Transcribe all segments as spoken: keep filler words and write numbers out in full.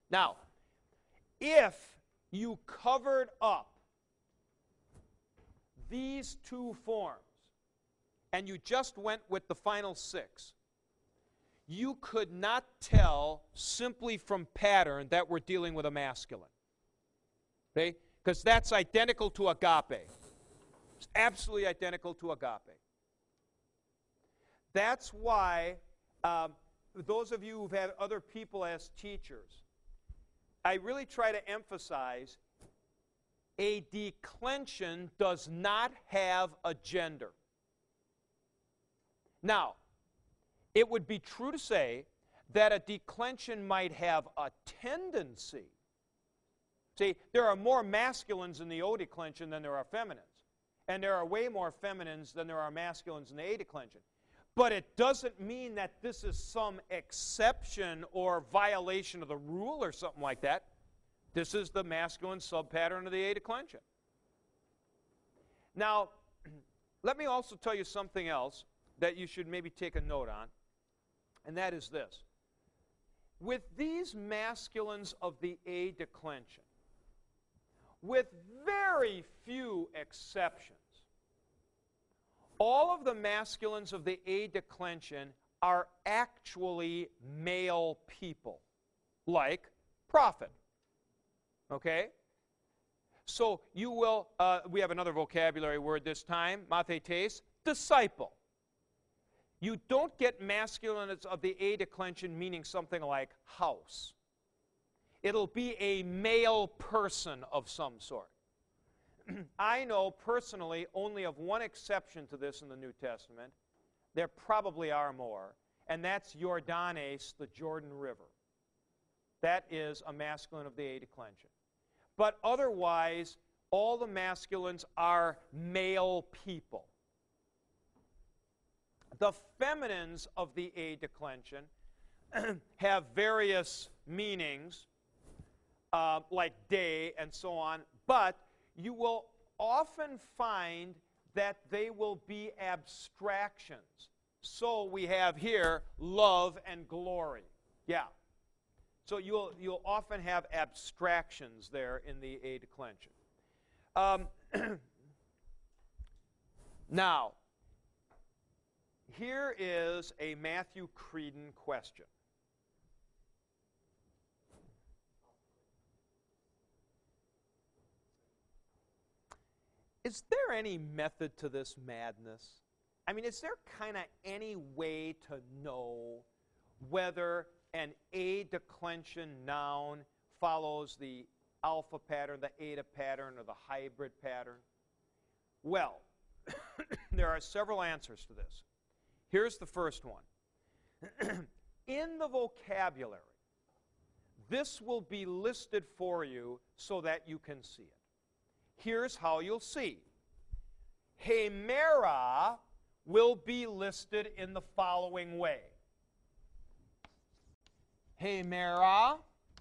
Now, if you covered up these two forms and you just went with the final six, you could not tell simply from pattern that we're dealing with a masculine. Okay? Because that's identical to agape. It's absolutely identical to agape. That's why um, those of you who've had other people as teachers, I really try to emphasize a declension does not have a gender. Now, it would be true to say that a declension might have a tendency. See, there are more masculines in the O declension than there are feminines. And there are way more feminines than there are masculines in the A declension. But it doesn't mean that this is some exception or violation of the rule or something like that. This is the masculine subpattern of the A declension. Now, let me also tell you something else that you should maybe take a note on, and that is this. With these masculines of the A declension, with very few exceptions, all of the masculines of the A declension are actually male people, like prophet. Okay? So you will, uh, we have another vocabulary word this time, mathetes, disciple. You don't get masculines of the A declension meaning something like house. It'll be a male person of some sort. I know personally only of one exception to this in the New Testament. There probably are more, and that's Jordanes, the Jordan River. That is a masculine of the A declension. But otherwise, all the masculines are male people. The feminines of the A declension have various meanings, uh, like day and so on, but you will often find that they will be abstractions. So we have here love and glory. Yeah. So you'll, you'll often have abstractions there in the A declension. Um, now, here is a Matthew Creedon question. Is there any method to this madness? I mean, is there kind of any way to know whether an A declension noun follows the alpha pattern, the eta pattern, or the hybrid pattern? Well, there are several answers to this. Here's the first one. In the vocabulary, this will be listed for you so that you can see it. Here's how you'll see. Hemera will be listed in the following way. Hemera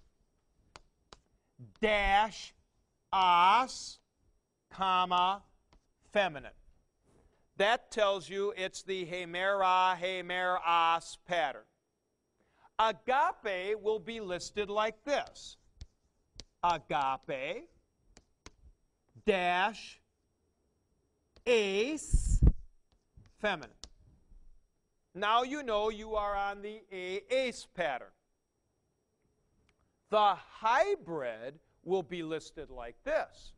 dash as, comma, feminine. That tells you it's the hemera, hemer, as pattern. Agape will be listed like this. Agape dash ace, feminine. Now you know you are on the A-ace pattern. The hybrid will be listed like this.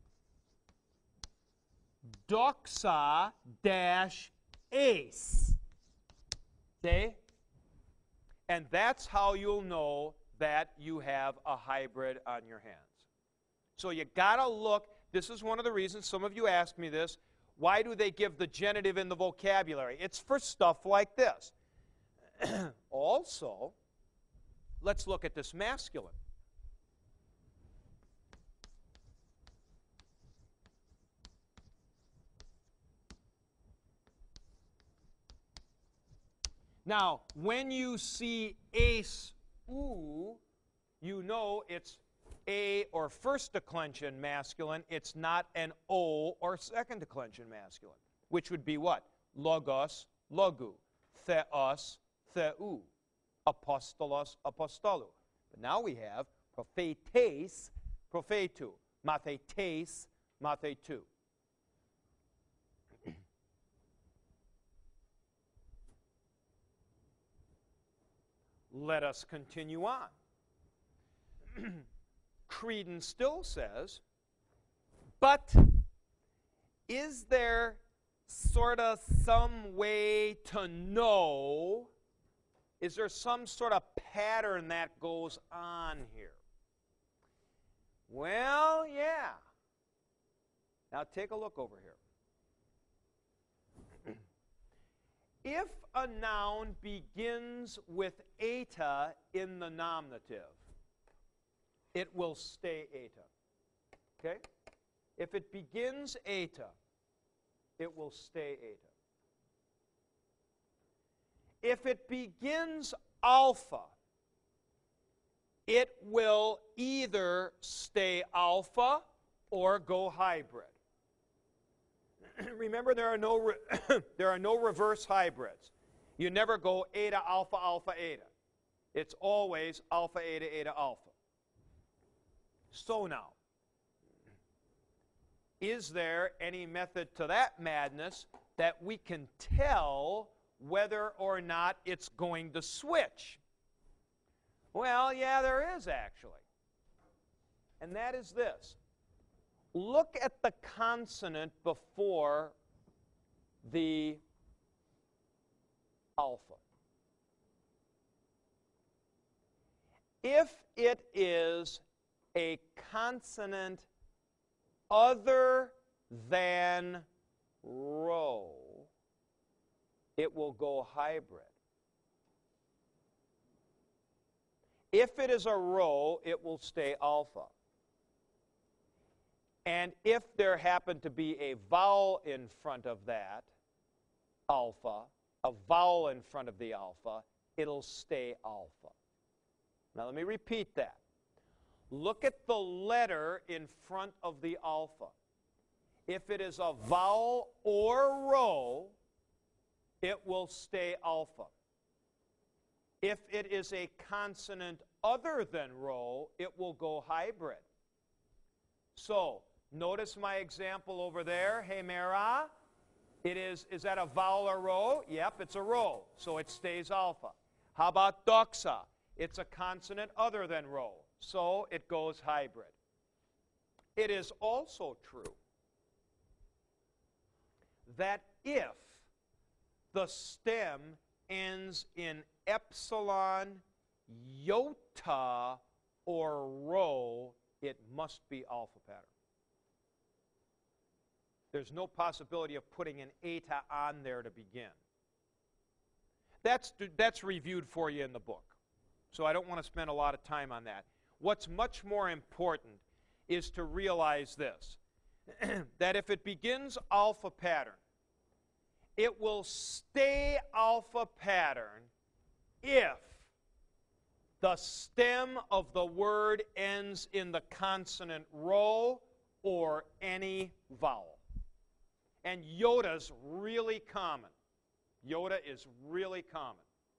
Doxa dash ace. See? And that's how you'll know that you have a hybrid on your hands. So you got to look. This is one of the reasons some of you ask me this. Why do they give the genitive in the vocabulary? It's for stuff like this. Also, let's look at this masculine. Now, when you see ace, oo, you know it's A or first declension masculine. It's not an O or second declension masculine, which would be what? Logos, logu. Theos, theu. Apostolos, apostolou. But now we have Prophetes, prophetu. Mathetes, mathetu. Let us continue on. Credence still says, but is there sort of some way to know, is there some sort of pattern that goes on here? Well, yeah. Now take a look over here. If a noun begins with eta in the nominative, it will stay eta. Okay? If it begins eta, it will stay eta. If it begins alpha, it will either stay alpha or go hybrid. Remember, there are no re there are no reverse hybrids. You never go eta, alpha, alpha, eta. It's always alpha, eta, eta, alpha. So now, is there any method to that madness that we can tell whether or not it's going to switch? Well, yeah, there is actually. And that is this. Look at the consonant before the alpha. If it is a consonant other than rho, it will go hybrid. If it is a rho, it will stay alpha. And if there happened to be a vowel in front of that alpha, a vowel in front of the alpha, it'll stay alpha. Now let me repeat that. Look at the letter in front of the alpha. If it is a vowel or rho, it will stay alpha. If it is a consonant other than rho, it will go hybrid. So, notice my example over there, hemera. It is, is that a vowel or rho? Yep, it's a rho, so it stays alpha. How about doxa? It's a consonant other than rho, so it goes hybrid. It is also true that if the stem ends in epsilon, iota, or rho, it must be alpha pattern. There's no possibility of putting an eta on there to begin. That's, that's reviewed for you in the book, so I don't want to spend a lot of time on that. What's much more important is to realize this, that if it begins alpha pattern, it will stay alpha pattern if the stem of the word ends in the consonant rho or any vowel. And iota really common. Iota is really common.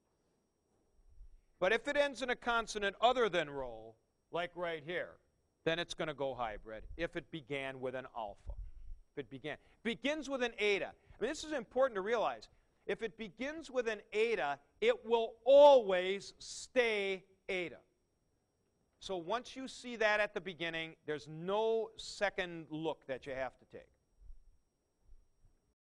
But if it ends in a consonant other than rho, like right here, then it's going to go hybrid if it began with an alpha. If it began. Begins with an eta. I mean, this is important to realize. If it begins with an eta, it will always stay eta. So once you see that at the beginning, there's no second look that you have to take.